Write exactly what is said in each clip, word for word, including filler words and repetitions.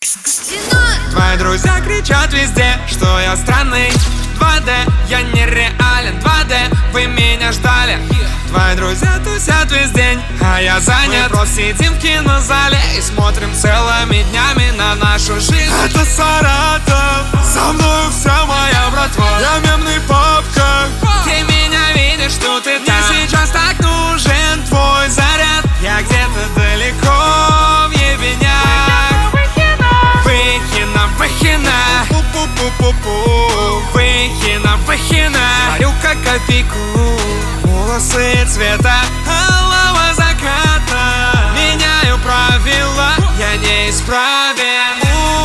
Твои друзья кричат везде, что я странный. два дэ, я нереален. два дэ, вы меня ждали. Твои друзья тусят весь день, а я занят. Мы просто сидим в кинозале и смотрим целыми днями на нашу жизнь. Это Саратов, со мной вся моя братва. Я мемный папка. Ты меня видишь, что ты там. Мне сейчас так нужен твой заряд. Я где-то далеко в ебенях. Выхина, выхина, пу-пу-пу-пу-пу. Выхина, выхина, варю как копейку. Волосы цвета алого заката. Меняю правила, я неисправен.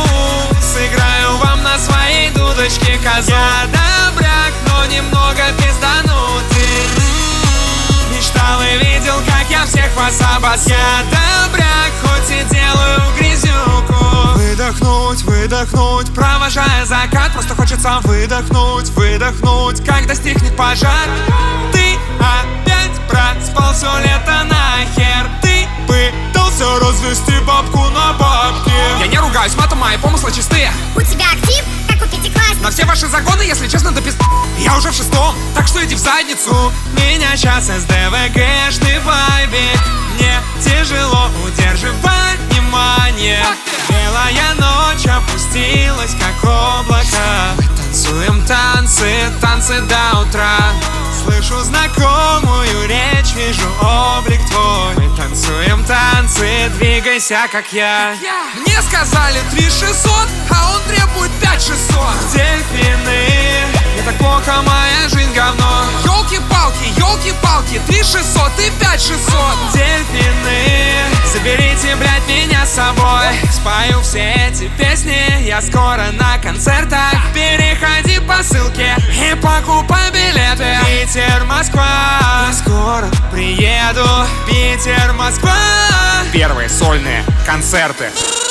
Сыграю вам на своей дудочке козу. Я добряк, но немного пизданутый. Мечтал и видел, как я всех вас обоссу. Я добряк, хоть и делаю грязюку. Выдохнуть, выдохнуть, провожая закат. Просто хочется выдохнуть, выдохнуть, когда стихнет пожар. Ты опять проспал все лето нахер. Ты пытался развести бабку на бабки. Я не ругаюсь, матом, мои помыслы чистые. У тебя актив, как у пятиклассниц. На все ваши загоны, если честно, до пиз... Я уже в шестом, так что иди в задницу. Меня сейчас эс дэ вэ гэшный вайбик. Мне тяжело удерживать внимание. Белая ночь опустилась, как облако. Мы танцуем танцы, танцы до утра. Слышу знакомую речь, вижу облик твой. Мы танцуем танцы, двигайся, как я. Мне сказали три шестьсот, а он требует пять шестьсот. Дельфины, не так плохо, моя жизнь говно. Ёлки-палки, ёлки-палки, три шестьсот и пять шестьсот. Дельфины, заберите, блядь, меня с собой. Спою все эти песни, я скоро на концертах. Переходи по ссылке и покупай билеты. Питер, Москва, я скоро приеду. Питер, Москва. Первые сольные концерты.